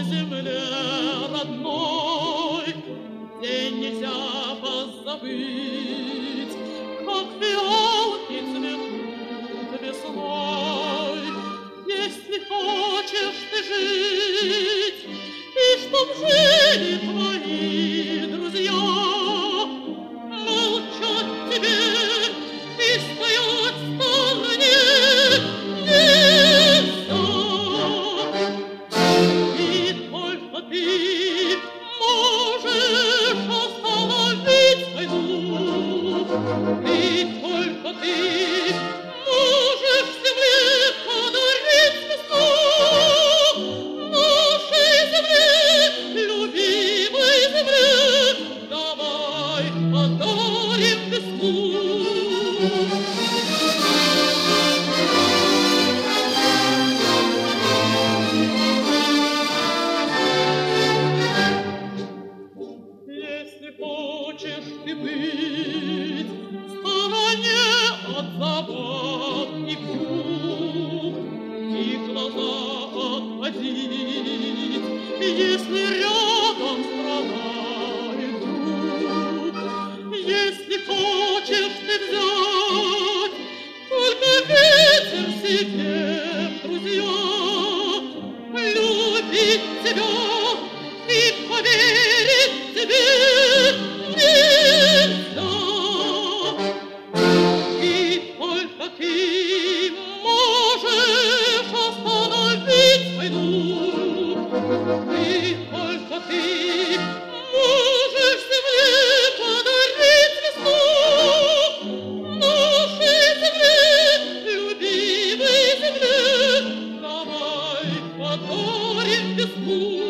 земле родной день нельзя позабыть, как фиалки цветут весной. Если хочешь ты жить, и чтоб жили твои друзья, молчать тебе и стоять в стороне нельзя. И только ты можешь остановить войну, и только ты можешь земле подарить весну, нашей земле, любимой земле, давай подарим весну. Если хочешь ты быть в стороне от забот и вьюг, и глаза отводить, если рядом страна и друг, если хочешь ты взять только ветер себе в друзья, любить тебя и поверить тебе нельзя. И только ты можешь остановить войну, и только ты можешь земле подарить весну, нашей земле, любимой земле, давай подарим весну.